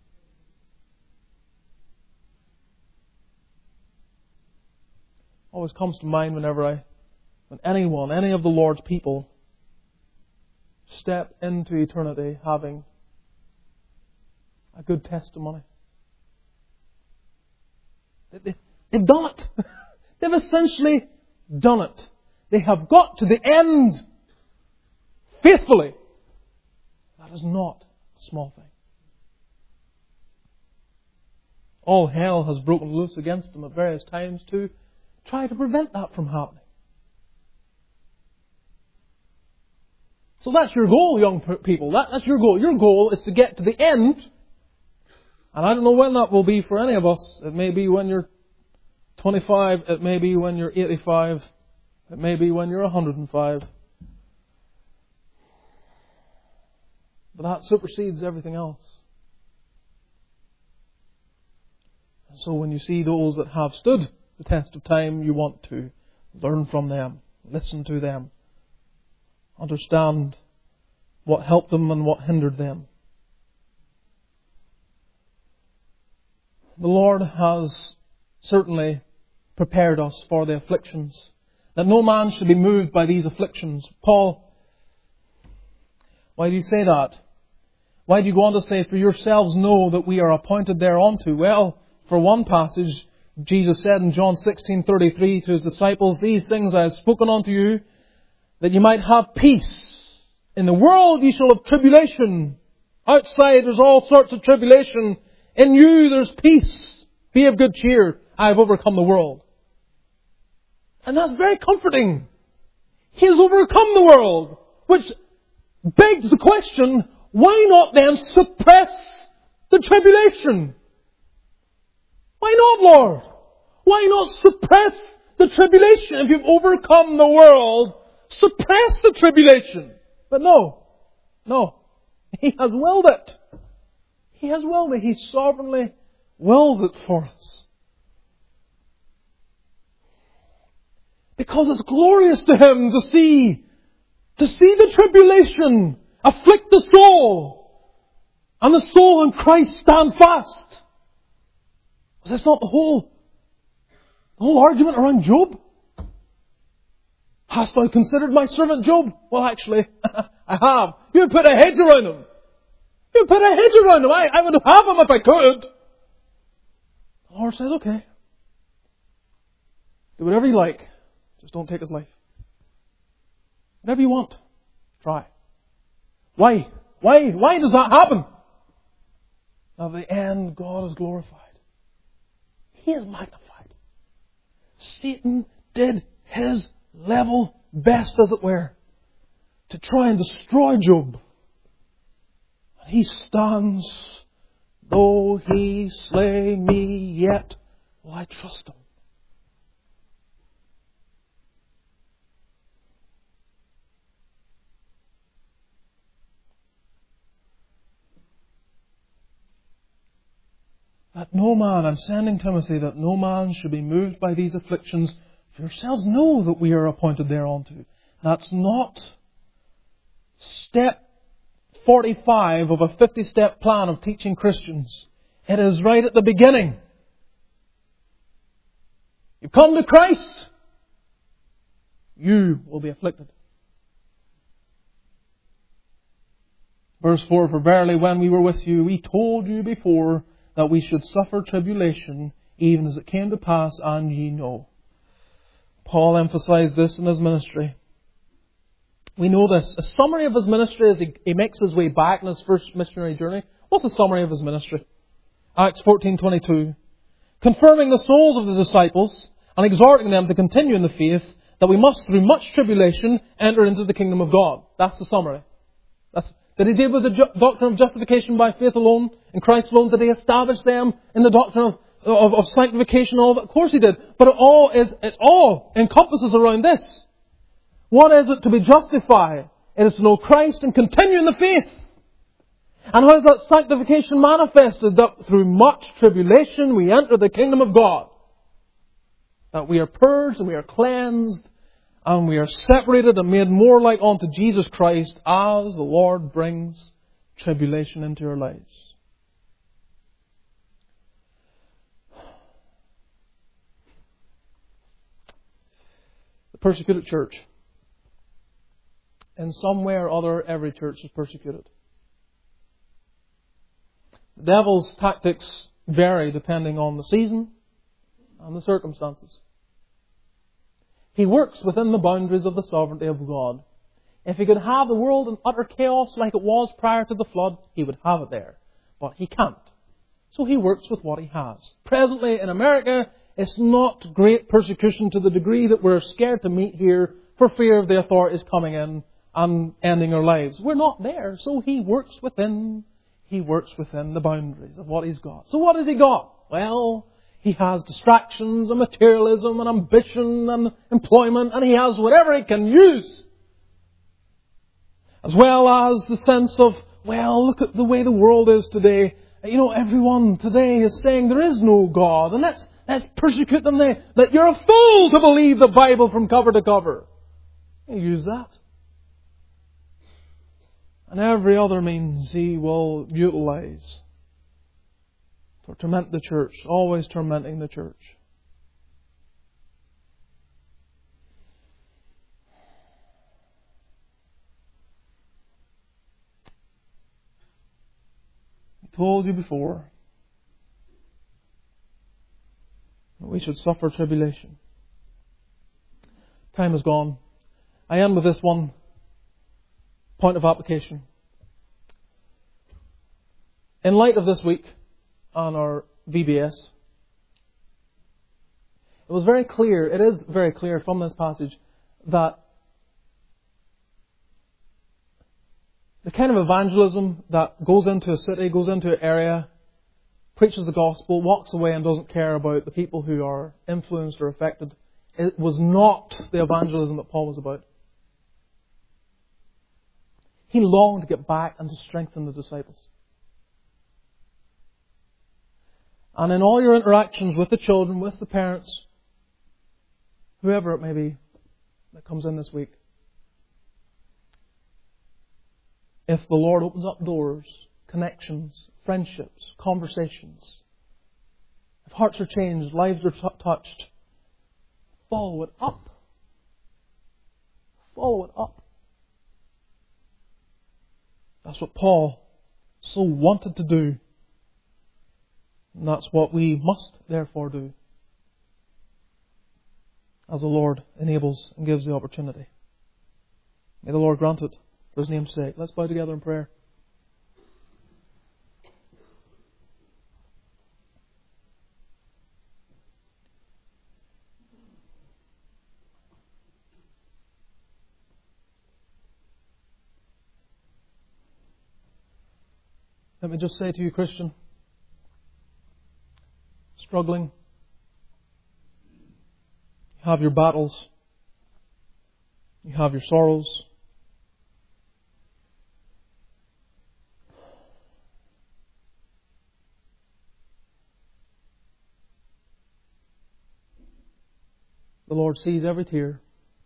Always comes to mind when any of the Lord's people step into eternity having a good testimony. They've done it. They've essentially done it. They have got to the end faithfully. That is not a small thing. All hell has broken loose against them at various times to try to prevent that from happening. So that's your goal, young people. That's your goal. Your goal is to get to the end. And I don't know when that will be for any of us. It may be when you're 25. It may be when you're 85. It may be when you're 105. But that supersedes everything else. And so when you see those that have stood the test of time, you want to learn from them, listen to them, understand what helped them and what hindered them. The Lord has certainly prepared us for the afflictions, that no man should be moved by these afflictions. Paul, why do you say that? Why do you go on to say, for yourselves know that we are appointed thereunto? Well, for one passage, Jesus said in John 16:33 to His disciples, these things I have spoken unto you, that you might have peace. In the world you shall have tribulation. Outside there's all sorts of tribulation. In you there's peace. Be of good cheer. I have overcome the world. And that's very comforting. He has overcome the world. Which begs the question, why not then suppress the tribulation? Why not, Lord? Why not suppress the tribulation? If you've overcome the world, suppress the tribulation. But no. He has willed it. He has willed it. He sovereignly wills it for us. Because it's glorious to Him to see the tribulation afflict the soul, and the soul in Christ stand fast. Was this not the whole argument around Job? Hast thou considered my servant Job? Well, actually, I have. You put a hedge around him. I would have him if I could. The Lord says, okay. Do whatever you like. Just don't take his life. Whatever you want. Try. Why? Why does that happen? Now, at the end, God is glorified. He is magnified. Satan did his level best, as it were, to try and destroy Job. He stands, though he slay me, yet will I trust him. That no man, I'm sending Timothy, that no man should be moved by these afflictions. For yourselves know that we are appointed thereunto. That's not step 45 of a 50-step plan of teaching Christians. It is right at the beginning. You come to Christ, you will be afflicted. Verse 4, for verily when we were with you, we told you before that we should suffer tribulation, even as it came to pass, and ye know. Paul emphasized this in his ministry. We know this. A summary of his ministry as he makes his way back in his first missionary journey. What's the summary of his ministry? Acts 14:22. Confirming the souls of the disciples and exhorting them to continue in the faith, that we must through much tribulation enter into the kingdom of God. That's the summary. Did he deal with the doctrine of justification by faith alone, in Christ alone? Did he establish them in the doctrine of sanctification and all that? Of course he did. But it all encompasses around this. What is it to be justified? It is to know Christ and continue in the faith. And how is that sanctification manifested? That through much tribulation we enter the kingdom of God. That we are purged and we are cleansed and we are separated and made more like unto Jesus Christ as the Lord brings tribulation into our lives. The persecuted church. In some way or other, every church is persecuted. The devil's tactics vary depending on the season and the circumstances. He works within the boundaries of the sovereignty of God. If he could have the world in utter chaos like it was prior to the flood, he would have it there. But he can't. So he works with what he has. Presently in America, it's not great persecution to the degree that we're scared to meet here for fear of the authorities coming in and ending our lives. We're not there. So he works within the boundaries of what he's got. So what has he got? Well, he has distractions and materialism and ambition and employment, and he has whatever he can use. As well as the sense of, well, look at the way the world is today. You know, everyone today is saying there is no God, and let's persecute them. That you're a fool to believe the Bible from cover to cover. He use that. And every other means he will utilize to torment the church, always tormenting the church. I told you before that we should suffer tribulation. Time is gone. I end with this one point of application. In light of this week on our VBS, it is very clear from this passage that the kind of evangelism that goes into a city, goes into an area, preaches the gospel, walks away and doesn't care about the people who are influenced or affected, it was not the evangelism that Paul was about. He longed to get back and to strengthen the disciples. And in all your interactions with the children, with the parents, whoever it may be that comes in this week, if the Lord opens up doors, connections, friendships, conversations, if hearts are changed, lives are touched, follow it up. Follow it up. That's what Paul so wanted to do. And that's what we must therefore do as the Lord enables and gives the opportunity. May the Lord grant it for His name's sake. Let's bow together in prayer. Let me just say to you, Christian, struggling, you have your battles, you have your sorrows. The Lord sees every tear.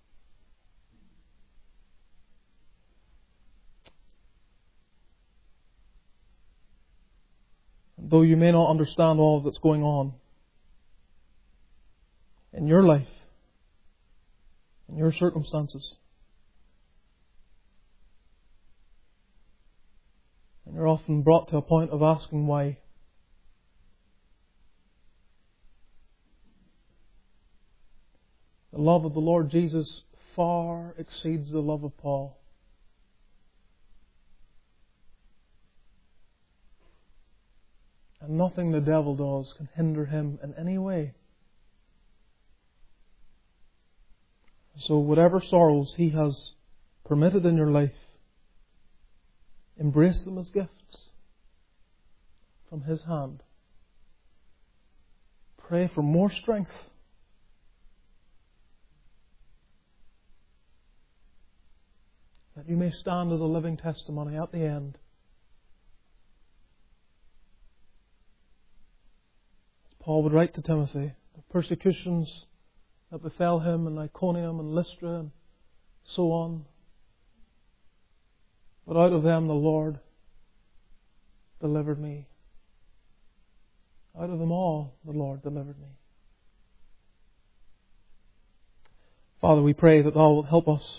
Though you may not understand all that's going on in your life, in your circumstances, and you're often brought to a point of asking why. The love of the Lord Jesus far exceeds the love of Paul. And nothing the devil does can hinder him in any way. So whatever sorrows he has permitted in your life, embrace them as gifts from His hand. Pray for more strength. That you may stand as a living testimony at the end Paul would write to Timothy, the persecutions that befell him in Iconium and Lystra and so on. But out of them the Lord delivered me. Out of them all the Lord delivered me. Father, we pray that Thou wilt help us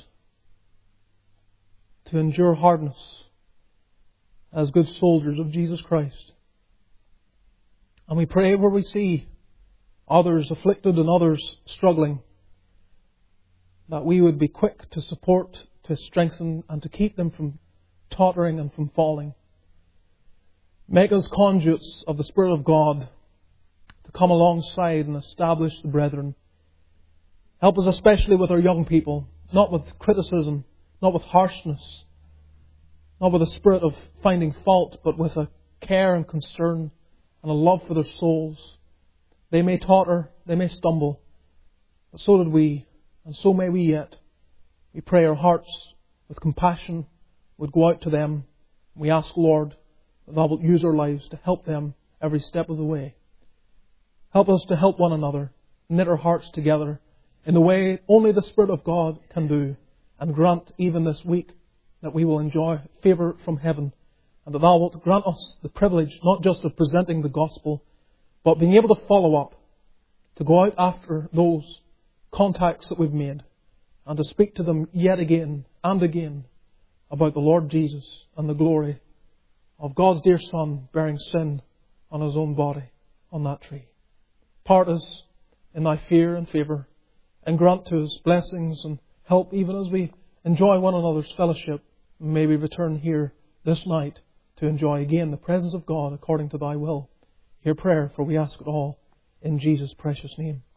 to endure hardness as good soldiers of Jesus Christ. And we pray where we see others afflicted and others struggling, that we would be quick to support, to strengthen, and to keep them from tottering and from falling. Make us conduits of the Spirit of God to come alongside and establish the brethren. Help us especially with our young people, not with criticism, not with harshness, not with a spirit of finding fault, but with a care and concern and a love for their souls. They may totter, they may stumble, but so did we, and so may we yet. We pray our hearts with compassion would go out to them. We ask, Lord, that Thou wilt use our lives to help them every step of the way. Help us to help one another, knit our hearts together in the way only the Spirit of God can do, and grant even this week that we will enjoy favour from heaven, and that Thou wilt grant us the privilege not just of presenting the gospel, but being able to follow up, to go out after those contacts that we've made, and to speak to them yet again and again about the Lord Jesus and the glory of God's dear Son bearing sin on His own body on that tree. Part us in Thy fear and favour, and grant to us blessings and help even as we enjoy one another's fellowship. May we return here this night to enjoy again the presence of God according to Thy will. Hear prayer, for we ask it all in Jesus' precious name.